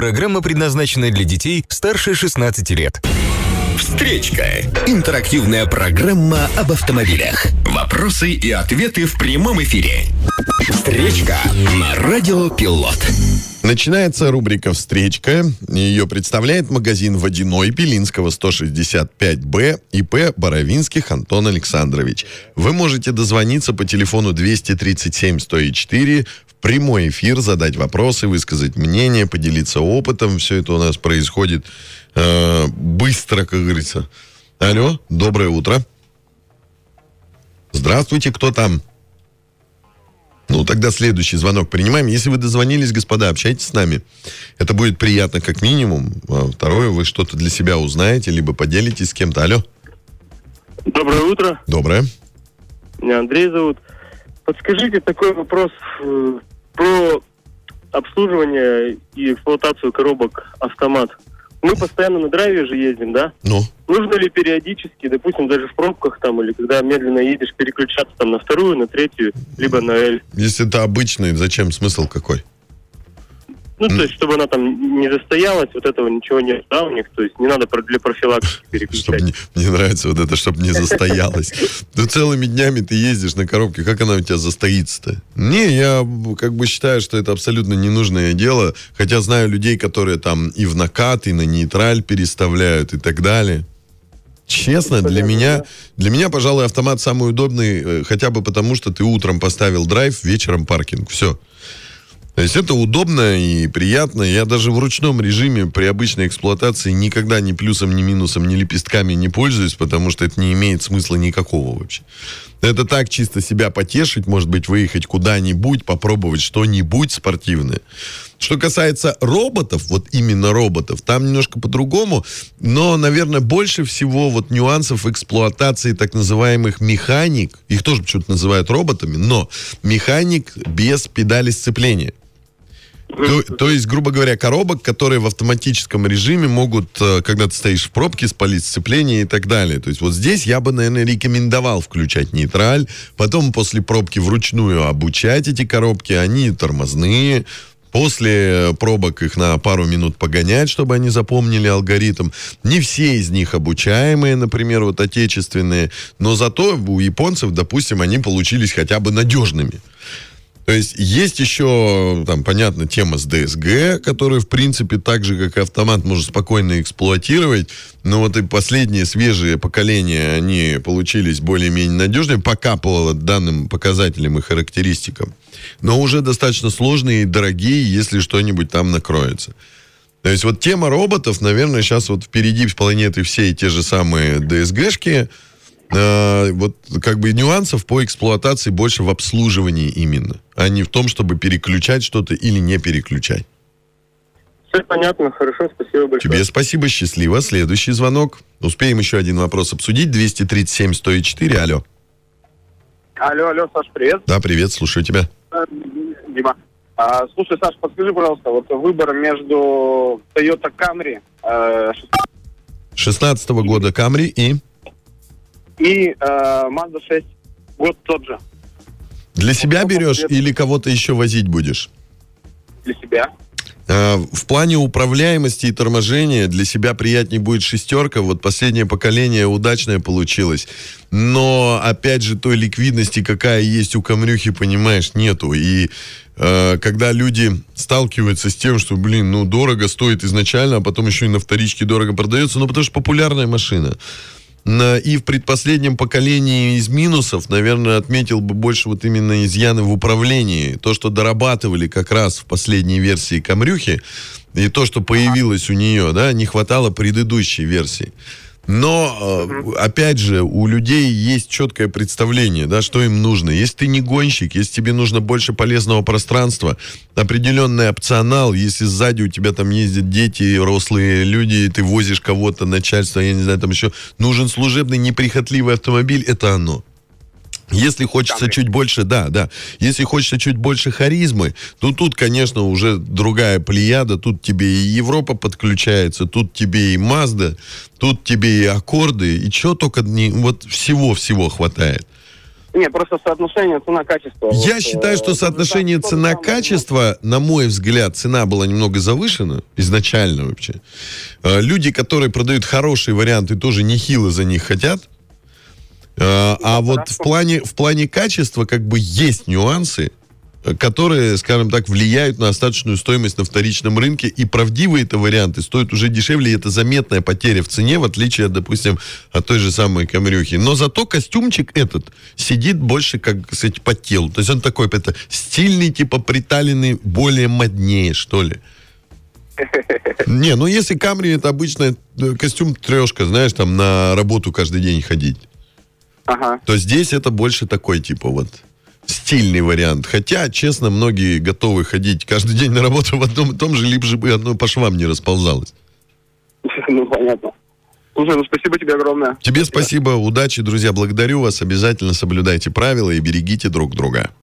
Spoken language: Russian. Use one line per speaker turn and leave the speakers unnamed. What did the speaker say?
Программа предназначена для детей старше 16 лет.
Встречка. Интерактивная программа об автомобилях. Вопросы и ответы в прямом эфире. Встречка на Радио Пилот.
Начинается рубрика «Встречка». Ее представляет магазин «Водяной» Белинского, 165Б, ИП Боровинских Антон Александрович. Вы можете дозвониться по телефону 237-104 в прямой эфир, задать вопросы, высказать мнение, поделиться опытом. Все это у нас происходит быстро, как говорится. Алло, доброе утро. Здравствуйте, кто там? Ну, тогда следующий звонок принимаем. Если вы дозвонились, господа, общайтесь с нами. Это будет приятно как минимум. А второе, вы что-то для себя узнаете, либо поделитесь с кем-то. Алло.
Доброе утро.
Доброе.
Меня Андрей зовут. Подскажите такой вопрос про обслуживание и эксплуатацию коробок «Автомат». Мы постоянно на драйве же ездим, да?
Ну?
Нужно ли периодически, допустим, даже в пробках там, или когда медленно едешь, переключаться там на вторую, на третью, либо на L?
Если это обычный, зачем? Смысл какой?
Ну, то есть, чтобы она там не застоялась, вот этого ничего нет, да, у них? То есть, не надо для профилактики переключать.
Мне нравится вот это, чтобы не застоялась. Ну, целыми днями ты ездишь на коробке, как она у тебя застоится-то? Не, я как бы считаю, что это абсолютно ненужное дело, хотя знаю людей, которые там и в накат, и на нейтраль переставляют, и так далее. Честно, для меня, пожалуй, автомат самый удобный, хотя бы потому, что ты утром поставил драйв, вечером паркинг. Все. То есть это удобно и приятно. Я даже в ручном режиме при обычной эксплуатации никогда ни плюсом, ни минусом, ни лепестками не пользуюсь, потому что это не имеет смысла никакого вообще. Это так, чисто себя потешить, может быть, выехать куда-нибудь, попробовать что-нибудь спортивное. Что касается роботов, вот именно роботов, там немножко по-другому, но, наверное, больше всего вот нюансов эксплуатации так называемых механик, их тоже почему-то называют роботами, но механик без педали сцепления. То есть, грубо говоря, коробок, которые в автоматическом режиме могут, когда ты стоишь в пробке, спалить сцепление и так далее. То есть вот здесь я бы, наверное, рекомендовал включать нейтраль, потом после пробки вручную обучать эти коробки, они тормозные. После пробок их на пару минут погонять, чтобы они запомнили алгоритм. Не все из них обучаемые, например, вот отечественные, но зато у японцев, допустим, они получились хотя бы надежными. То есть есть еще, там, понятно, тема с DSG, которую, в принципе, так же, как и автомат, можно спокойно эксплуатировать. Но вот и последние свежие поколения, они получились более-менее надежными, пока по данным показателям и характеристикам. Но уже достаточно сложные и дорогие, если что-нибудь там накроется. То есть вот тема роботов, наверное, сейчас вот впереди планеты все те же самые DSG-шки. Вот как бы нюансов по эксплуатации больше в обслуживании именно, а не в том, чтобы переключать что-то или не переключать.
Все понятно, хорошо, спасибо большое.
Тебе спасибо, счастливо. Следующий звонок. Успеем еще один вопрос обсудить. 237-104, алло.
Алло, Саш, привет.
Да, привет, слушаю тебя.
Дима. Слушай, Саш, подскажи, пожалуйста, вот выбор между Toyota Camry
16-го года Camry и
Mazda 6, год тот же.
Для себя берешь или кого-то еще возить будешь?
Для себя.
В плане управляемости и торможения для себя приятнее будет шестерка. Вот последнее поколение удачное получилось. Но, опять же, той ликвидности, какая есть у Камрюхи, понимаешь, нету. И когда люди сталкиваются с тем, что, дорого стоит изначально, а потом еще и на вторичке дорого продается, потому что популярная машина. И в предпоследнем поколении из минусов, наверное, отметил бы больше вот именно изъяны в управлении. То, что дорабатывали как раз в последней версии Камрюхи, и то, что появилось у нее, да, не хватало предыдущей версии. Но, опять же, у людей есть четкое представление, да, что им нужно. Если ты не гонщик, если тебе нужно больше полезного пространства, определенный опционал, если сзади у тебя там ездят дети, взрослые люди, ты возишь кого-то, начальство, я не знаю, там еще нужен служебный неприхотливый автомобиль, это оно. Если хочется чуть больше, если хочется чуть больше харизмы, то тут, конечно, уже другая плеяда, тут тебе и Европа подключается, тут тебе и Mazda, тут тебе и аккорды, и чего только вот всего хватает.
Не, просто соотношение цена-качество.
Я считаю, что соотношение цена-качество, на мой взгляд, цена была немного завышена изначально вообще. Люди, которые продают хорошие варианты, тоже нехило за них хотят. А вот в плане качества как бы есть нюансы, которые, скажем так, влияют на остаточную стоимость на вторичном рынке, и правдивые это варианты стоят уже дешевле, и это заметная потеря в цене, в отличие, допустим, от той же самой Камрюхи. Но зато костюмчик этот сидит больше, как сказать, по телу. То есть он такой, это стильный, типа приталенный, более моднее, что ли. Не, ну если Камри, это обычно костюм трешка, знаешь, там на работу каждый день ходить.
Ага.
То здесь это больше такой, типа, вот, стильный вариант. Хотя, честно, многие готовы ходить каждый день на работу в одном и том же, либо же бы одно по швам не расползалось.
Ну, понятно. Слушай, ну спасибо тебе огромное.
Тебе спасибо, удачи, друзья, благодарю вас. Обязательно соблюдайте правила и берегите друг друга.